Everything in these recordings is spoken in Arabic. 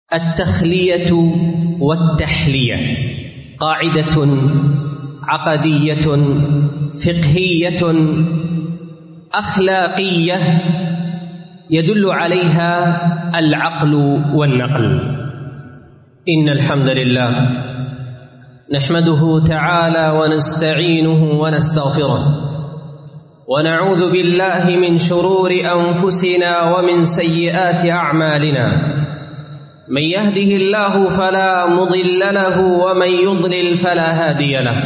التخلية والتحلية قاعدة عقدية فقهية أخلاقية يدل عليها العقل والنقل. إن الحمد لله نحمده تعالى ونستعينه ونستغفره، ونعوذ بالله من شرور أنفسنا ومن سيئات أعمالنا. من يهده الله فلا مضل له ومن يضلل فلا هادي له،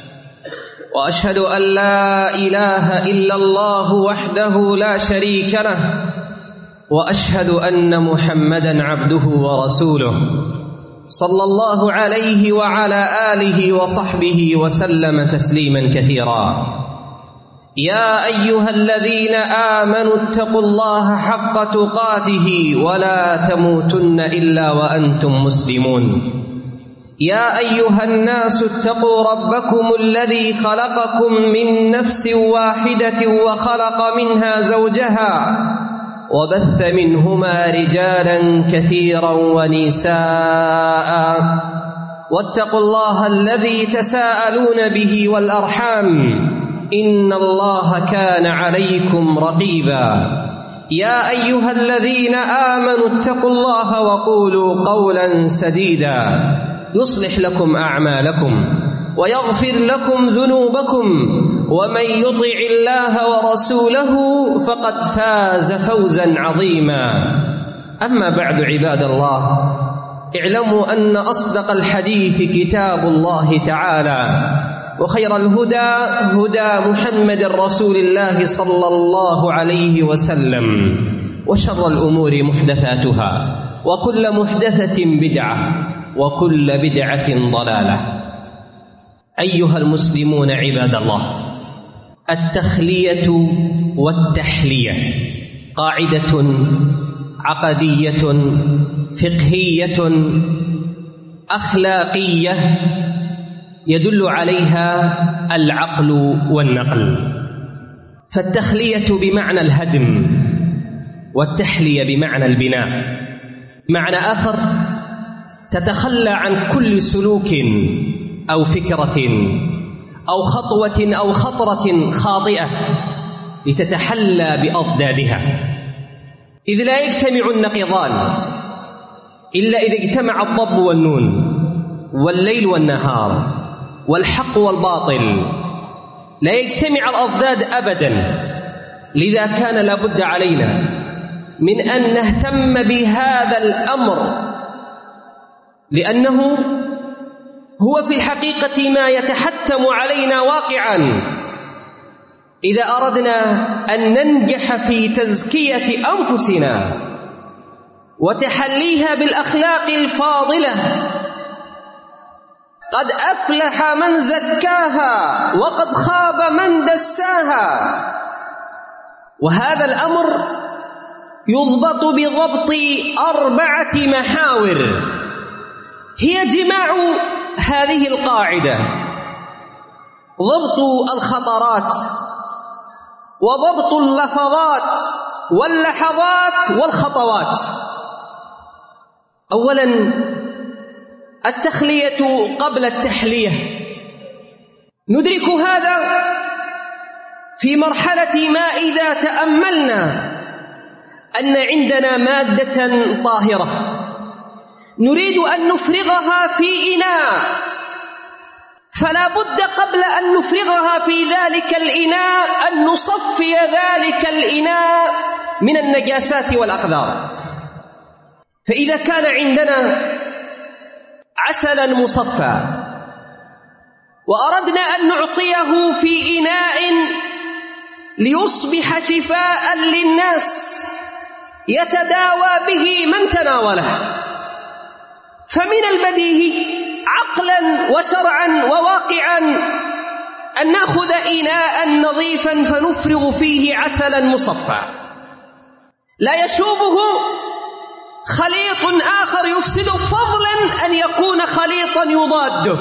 وأشهد أن لا إله إلا الله وحده لا شريك له، وأشهد أن محمدًا عبده ورسوله صلى الله عليه وعلى آله وصحبه وسلم تسليمًا كثيرا. يا أيها الذين آمنوا اتقوا الله حق تقاته ولا تموتن إلا وأنتم مسلمون. يا أيها الناس اتقوا ربكم الذي خلقكم من نفس واحدة وخلق منها زوجها وبث منهما رجالا كثيرا ونساء، واتقوا الله الذي تساءلون به والأرحام إن الله كان عليكم رقيبا. يا أيها الذين آمنوا اتقوا الله وقولوا قولا سديدا يصلح لكم أعمالكم ويغفر لكم ذنوبكم، ومن يطع الله ورسوله فقد فاز فوزا عظيما. أما بعد، عباد الله، اعلموا أن أصدق الحديث كتاب الله تعالى، وخير الهدى هدى محمد رسول الله صلى الله عليه وسلم، وشر الأمور محدثاتها، وكل محدثة بدعة، وكل بدعة ضلالة. أيها المسلمون عباد الله، التخلية والتحلية قاعدة عقدية فقهية أخلاقية يدل عليها العقل والنقل. فالتخلية بمعنى الهدم، والتحلية بمعنى البناء. معنى آخر، تتخلى عن كل سلوك أو فكرة أو خطوة أو خطرة خاطئة لتتحلى بأضدادها، إذ لا يجتمع النقيضان إلا إذا اجتمع الضب والنون، والليل والنهار، والحق والباطل، لا يجتمع الأضداد أبدا. لذا كان لابد علينا من أن نهتم بهذا الأمر، لأنه هو في الحقيقة ما يتحتم علينا واقعا إذا أردنا أن ننجح في تزكية أنفسنا وتحليها بالأخلاق الفاضلة. قد أفلح من زكاها وقد خاب من دساها. وهذا الأمر يضبط بضبط 4 محاور هي جماع هذه القاعدة: ضبط الخطرات، وضبط اللفظات واللحظات والخطوات. أولاً، التخلية قبل التحلية. ندرك هذا في مرحلة ما إذا تأملنا أن عندنا مادة طاهرة نريد أن نفرغها في إناء، فلا بد قبل أن نفرغها في ذلك الإناء أن نصفي ذلك الإناء من النجاسات والأقذار. فإذا كان عندنا عسلا مصفى وأردنا أن نعطيه في إناء ليصبح شفاء للناس يتداوى به من تناوله، فمن البديهي عقلا وشرعا وواقعا أن نأخذ إناء نظيفا فنفرغ فيه عسلا مصفى لا يشوبه خليط آخر يفسده، فضلا أن يكون خليطا يضاده.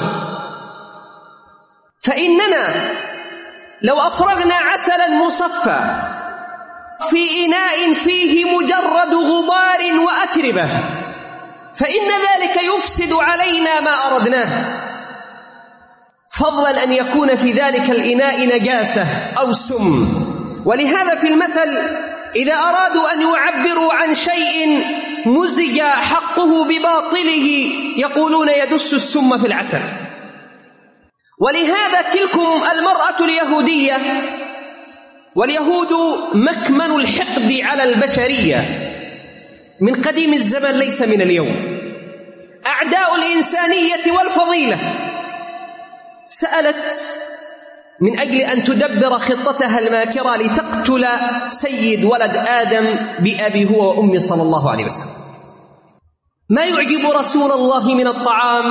فإننا لو أفرغنا عسلا مصفى في إناء فيه مجرد غبار وأتربة فإن ذلك يفسد علينا ما أردناه، فضلا أن يكون في ذلك الإناء نجاسة أو سم. ولهذا في المثل إذا أرادوا أن يعبروا عن شيء مزج حقه بباطله يقولون يدس السم في العسل. ولهذا تلكم المرأة اليهودية، واليهود مكمن الحقد على البشرية من قديم الزمن ليس من اليوم، أعداء الإنسانية والفضيلة، سألت من أجل أن تدبر خطتها الماكرة لتقتل سيد ولد آدم بأبي هو وأمي صلى الله عليه وسلم. ما يعجب رسول الله من الطعام؟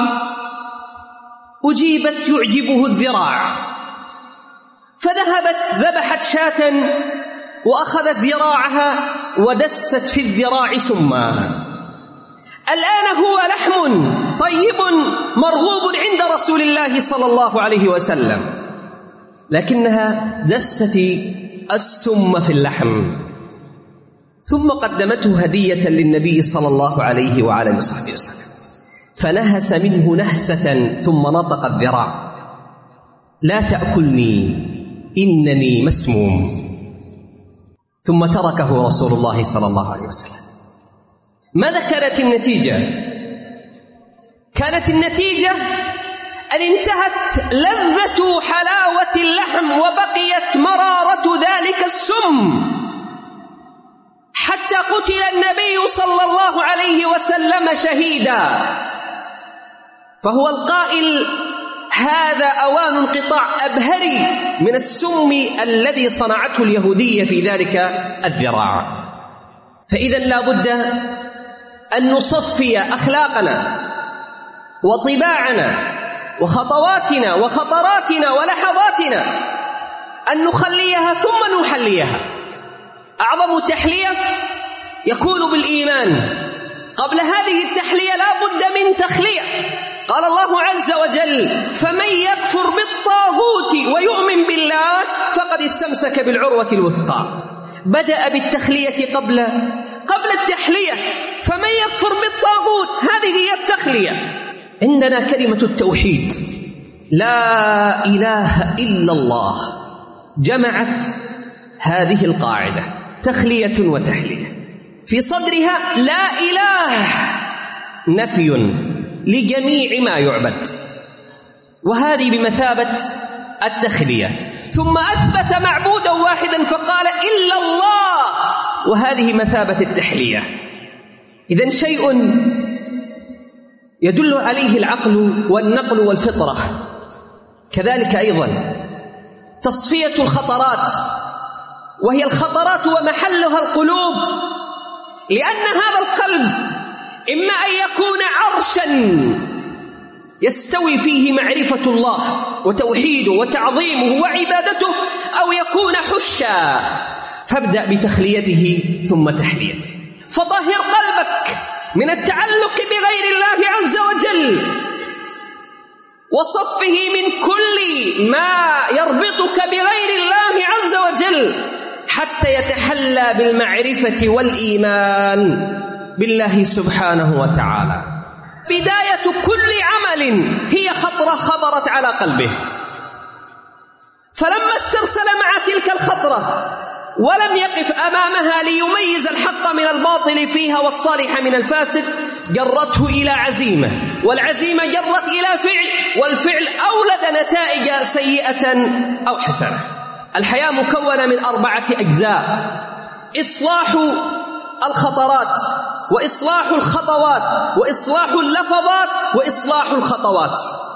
أجيبت يعجبه الذراع، فذهبت ذبحت شاة وأخذت ذراعها ودست في الذراع سما. الآن هو لحم طيب مرغوب عند رسول الله صلى الله عليه وسلم، لكنها دست السم في اللحم، ثم قدمته هدية للنبي صلى الله عليه وعلى وصحبه وسلم، فنهس منه نهسة ثم نطق الذراع: لا تأكلني إنني مسموم. ثم تركه رسول الله صلى الله عليه وسلم. ماذا كانت النتيجة؟ كانت النتيجة أن انتهت لذة حلاوة اللحم وبقيت مرارة ذلك السم، حتى قتل النبي صلى الله عليه وسلم شهيدا. فهو القائل: هذا أوان انقطاع أبهري من السم الذي صنعته اليهودية في ذلك الذراع. فإذا لا بد أن نصفي أخلاقنا وطباعنا وخطواتنا وخطراتنا ولحظاتنا، أن نخليها ثم نحليها. أعظم تحلية يكون بالإيمان. قبل هذه التحلية لا بد من تخلية. قال الله عز وجل: فمن يكفر بالطاغوت ويؤمن بالله فقد استمسك بالعروة الوثقى. بدأ بالتخلية قبل التحلية. فمن يكفر بالطاغوت، هذه هي التخلية. عندنا كلمة التوحيد، لا إله إلا الله، جمعت هذه القاعدة: تخلية وتحلية. في صدرها لا إله، نفي لجميع ما يعبد، وهذه بمثابة التخلية. ثم أثبت معبودا واحدا فقال: إلا الله، وهذه مثابة التحلية. إذن شيء يدل عليه العقل والنقل والفطرة. كذلك أيضا تصفية الخطرات، وهي الخطرات ومحلها القلوب، لأن هذا القلب إما أن يكون عرشا يستوي فيه معرفة الله وتوحيده وتعظيمه وعبادته، أو يكون حشا. فابدأ بتخليته ثم تحليته. فطهر قلبك من التعلق بغير الله عز وجل، وصفه من كل ما يربطك بغير الله عز وجل، حتى يتحلى بالمعرفة والإيمان بالله سبحانه وتعالى. بداية كل عمل هي خطرة خطرت على قلبه، فلما استرسل مع تلك الخطرة ولم يقف أمامها ليميز الحق من الباطل فيها والصالح من الفاسد، جرته إلى عزيمة، والعزيمة جرت إلى فعل، والفعل أولد نتائج سيئة أو حسنة. الحياة مكونة من 4 أجزاء: إصلاح الخطرات، وإصلاح الخطوات، وإصلاح اللفظات، وإصلاح الخطوات.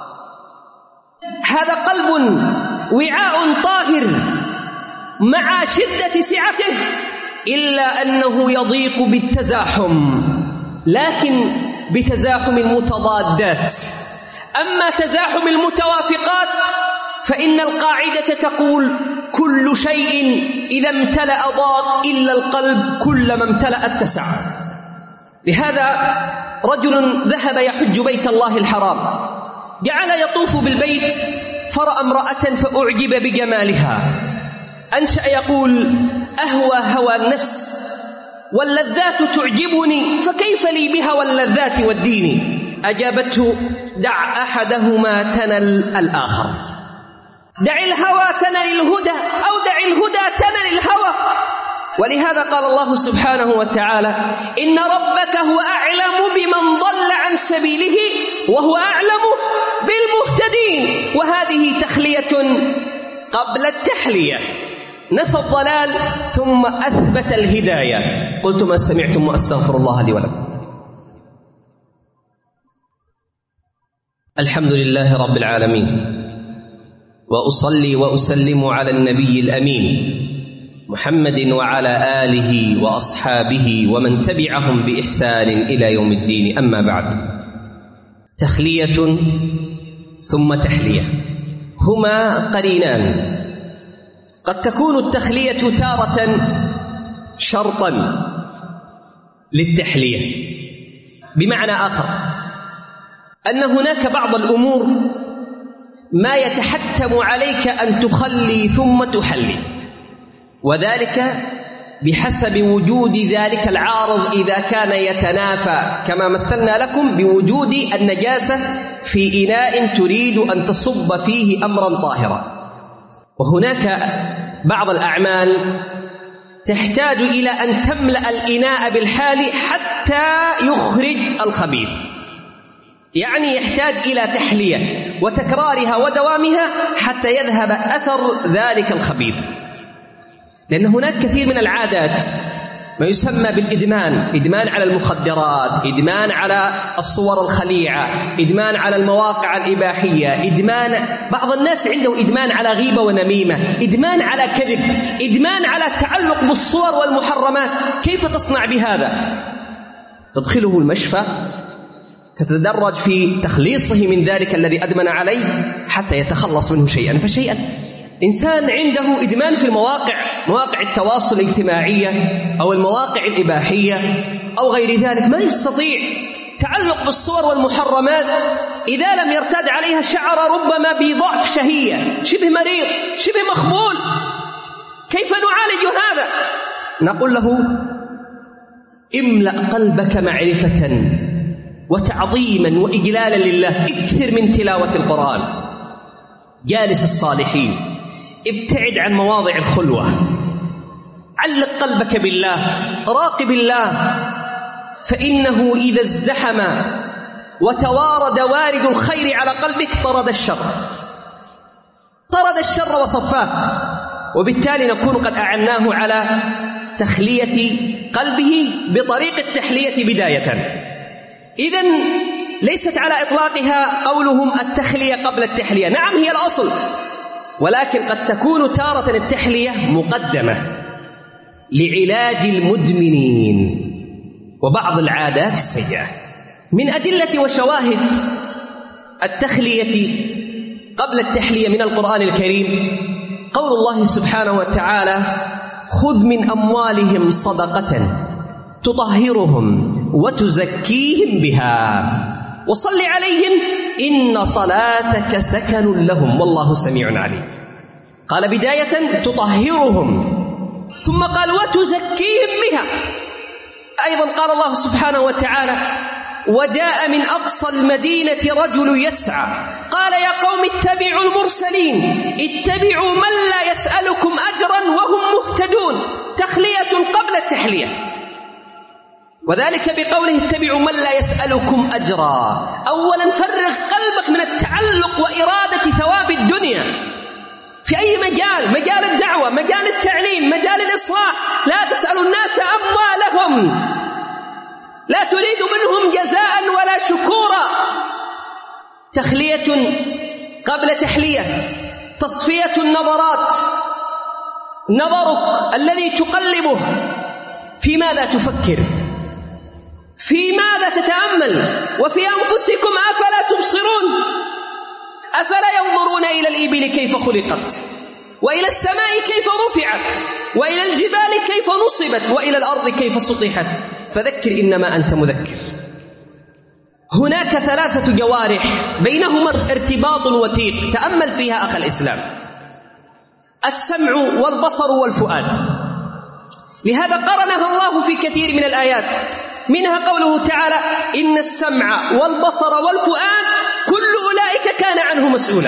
هذا قلب وعاء طاهر مع شدة سعته، إلا أنه يضيق بالتزاحم، لكن بتزاحم المتضادات. أما تزاحم المتوافقات فإن القاعدة تقول: كل شيء إذا امتلأ ضاق إلا القلب كلما امتلأ اتسع. لهذا رجل ذهب يحج بيت الله الحرام، جعل يطوف بالبيت فرأى امرأة فأعجب بجمالها، أنشأ يقول: أهوى هوى النفس واللذات تعجبني فكيف لي بها واللذات والدين؟ أجابته: دع أحدهما تنل الآخر. دع الهوى تنل الهدى، أو دع الهدى تنل الهوى. ولهذا قال الله سبحانه وتعالى: إن ربك هو أعلم بمن ضل عن سبيله وهو أعلم بالمهتدين. وهذه تخلية قبل التحلية، نفى الضلال ثم أثبت الهداية. قلت ما سمعتم وأستغفر الله لي ولكم. الحمد لله رب العالمين، وأصلي وأسلم على النبي الأمين محمد وعلى آله وأصحابه ومن تبعهم بإحسان إلى يوم الدين. أما بعد، تخلية ثم تحلية هما قرينان. قد تكون التخلية تارة شرطا للتحلية، بمعنى آخر أن هناك بعض الأمور ما يتحتم عليك أن تخلي ثم تحلي، وذلك بحسب وجود ذلك العارض إذا كان يتنافى، كما مثلنا لكم بوجود النجاسة في إناء تريد أن تصب فيه أمرا طاهرا. وهناك بعض الأعمال تحتاج إلى أن تملأ الإناء بالحال حتى يخرج الخبيث، يعني يحتاج إلى تحلية وتكرارها ودوامها حتى يذهب أثر ذلك الخبيث. لأن هناك كثير من العادات ما يسمى بالإدمان، إدمان على المخدرات، إدمان على الصور الخليعة، إدمان على المواقع الإباحية، إدمان بعض الناس عنده إدمان على غيبة ونميمة، إدمان على كذب، إدمان على التعلق بالصور والمحرمات. كيف تصنع بهذا؟ تدخله المشفى، تتدرج في تخليصه من ذلك الذي أدمن عليه حتى يتخلص منه شيئا فشيئا. إنسان عنده إدمان في مواقع التواصل الاجتماعية أو المواقع الإباحية أو غير ذلك، ما يستطيع تعلق بالصور والمحرمات. إذا لم يرتاد عليها شعر ربما بضعف شهية، شبه مريض، شبه مخبول. كيف نعالج هذا؟ نقول له: املأ قلبك معرفة وتعظيما وإجلالا لله، اكثر من تلاوة القرآن، جالس الصالحين، ابتعد عن مواضع الخلوة، علق قلبك بالله، راقب الله، فإنه إذا ازدحم وتوارد وارد الخير على قلبك طرد الشر وصفاه، وبالتالي نكون قد أعناه على تخلية قلبه بطريق التحلية بداية. إذن ليست على إطلاقها قولهم التخلية قبل التحلية، نعم هي الأصل، ولكن قد تكون تارة التحلية مقدمة لعلاج المدمنين وبعض العادات السيئة. من أدلة وشواهد التخلية قبل التحلية من القرآن الكريم قول الله سبحانه وتعالى: خذ من أموالهم صدقة تطهرهم وتزكيهم بها وصل عليهم إن صلاتك سكن لهم والله سميع عليم. قال بداية تطهرهم، ثم قال وتزكيهم بها. أيضا قال الله سبحانه وتعالى: وجاء من أقصى المدينة رجل يسعى قال يا قوم اتبعوا المرسلين اتبعوا من لا يسألكم أجرا وهم مهتدون. تخلية قبل التحلية، وذلك بقوله اتبعوا من لا يسألكم أجرا. أولا فرغ قلبك من التعلق وإرادة ثواب الدنيا في أي مجال، مجال الدعوة، مجال التعليم، مجال الإصلاح. لا تسأل الناس أموالهم، لا تريد منهم جزاء ولا شكورا. تخلية قبل تحلية، تصفية النظرات، نظرك الذي تقلبه في ماذا تفكر، في ماذا تتأمل، وفي أنفسكم أفلا تبصرون؟ أفلا ينظرون إلى الإبل كيف خلقت، وإلى السماء كيف رفعت، وإلى الجبال كيف نصبت، وإلى الأرض كيف سطحت، فذكر إنما أنت مذكر. هناك 3 جوارح بينهما ارتباط وثيق، تأمل فيها أخ الإسلام: السمع والبصر والفؤاد. لهذا قرنها الله في كثير من الآيات، منها قوله تعالى: إن السمع والبصر والفؤاد كل أولئك كان عنه مسؤولا.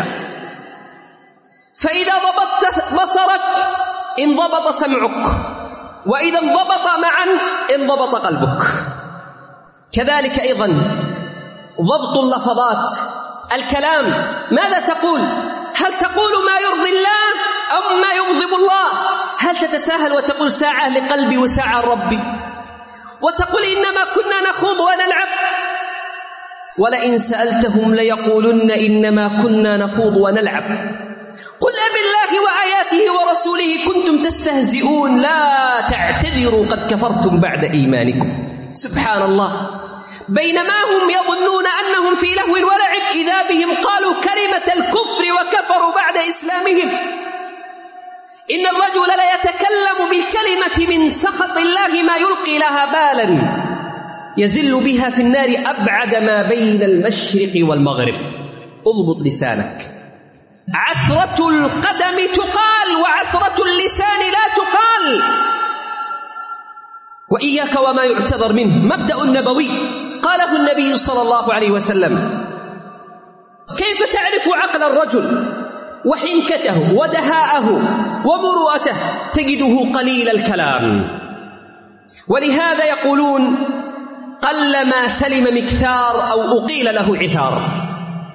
فإذا ضبطت بصرك انضبط سمعك، وإذا انضبط معا انضبط قلبك. كذلك أيضا ضبط اللفظات، الكلام، ماذا تقول؟ هل تقول ما يرضي الله أم ما يغضب الله؟ هل تتساهل وتقول ساعة لقلبي وساعة لربي، وتقول إنما كنا نخوض ونلعب؟ ولئن سألتهم ليقولن إنما كنا نخوض ونلعب. قل أبالله وآياته ورسوله كنتم تستهزئون لا تعتذروا قد كفرتم بعد إيمانكم. سبحان الله، بينما هم يظنون أنهم في لهو ولعب إذا بهم قالوا كلمة الكفر وكفروا بعد إسلامهم. إن الرجل لا يتكلم بالكلمة من سخط الله ما يلقي لها بالا يزل بها في النار أبعد ما بين المشرق والمغرب. اضبط لسانك. عثرة القدم تقال وعثرة اللسان لا تقال. وإياك وما يعتذر منه، مبدأ نبوي قاله النبي صلى الله عليه وسلم. كيف تعرف عقل الرجل وحنكته ودهاءه ومروءته؟ تجده قليل الكلام. ولهذا يقولون: قلما سلم مكثار أو أقيل له عثار.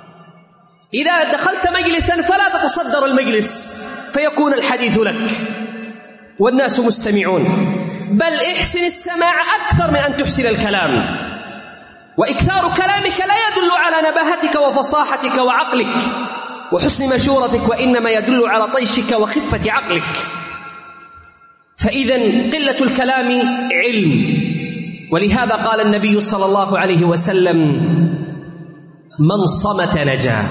إذا دخلت مجلسا فلا تتصدر المجلس فيكون الحديث لك والناس مستمعون، بل احسن السماع أكثر من أن تحسن الكلام. وإكثار كلامك لا يدل على نباهتك وفصاحتك وعقلك وحسن مشورتك، وإنما يدل على طيشك وخفة عقلك. فإذا قلة الكلام علم. ولهذا قال النبي صلى الله عليه وسلم: من صمت نجا.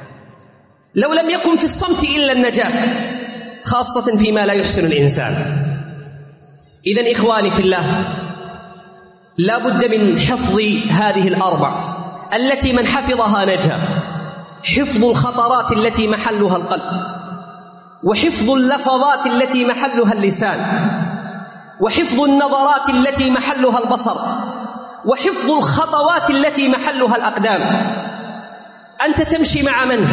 لو لم يكن في الصمت إلا النجاة، خاصة فيما لا يحسن الإنسان. إذن إخواني في الله، لا بد من حفظ هذه الأربع التي من حفظها نجا: حفظ الخطرات التي محلها القلب، وحفظ اللفظات التي محلها اللسان، وحفظ النظرات التي محلها البصر، وحفظ الخطوات التي محلها الأقدام. أنت تمشي مع من؟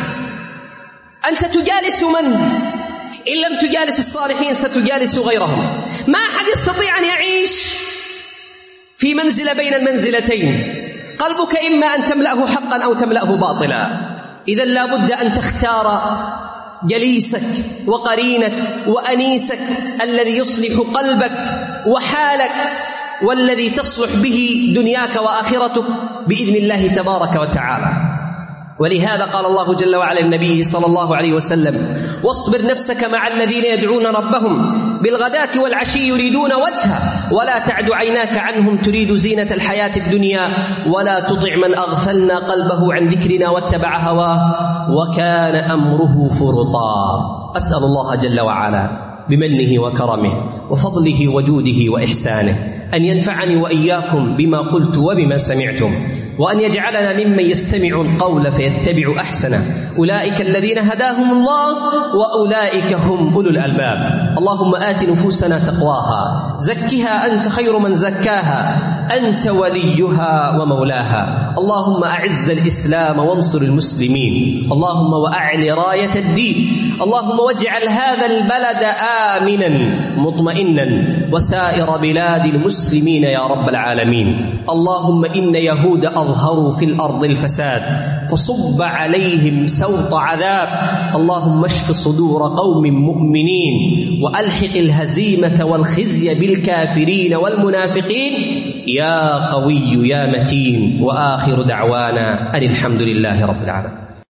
أنت تجالس من؟ إن لم تجالس الصالحين ستجالس غيرهم. ما أحد يستطيع أن يعيش في منزلة بين المنزلتين. قلبك إما أن تملأه حقا أو تملأه باطلا. إذا لا بد أن تختار جليسك وقرينك وأنيسك الذي يصلح قلبك وحالك، والذي تصلح به دنياك وآخرتك بإذن الله تبارك وتعالى. ولهذا قال الله جل وعلا للنبي صلى الله عليه وسلم: واصبر نفسك مع الذين يدعون ربهم بالغداة والعشي يريدون وجهه ولا تعد عيناك عنهم تريد زينة الحياة الدنيا ولا تطع من أغفلنا قلبه عن ذكرنا واتبع هواه وكان أمره فرطا. أسأل الله جل وعلا بمنه وكرمه وفضله وجوده وإحسانه أن ينفعني وإياكم بما قلت وبما سمعتم، وأن يجعلنا ممن يستمع القول فيتبع أحسنه. أولئك الذين هداهم الله وأولئك هم أولو الألباب. اللهم آت نفوسنا تقواها، زكها أنت خير من زكاها، أنت وليها ومولاها. اللهم أعز الإسلام وانصر المسلمين، اللهم وأعل راية الدين، اللهم واجعل هذا البلد آمنا مطمئنا وسائر بلاد المسلمين يا رب العالمين. اللهم إن يهود أظهروا في الأرض الفساد فصب عليهم سوط عذاب. اللهم اشف صدور قوم مؤمنين وألحق الهزيمة والخزي بالكافرين والمنافقين يا قوي يا متين. وآخر دعوانا أن الحمد لله رب العالمين.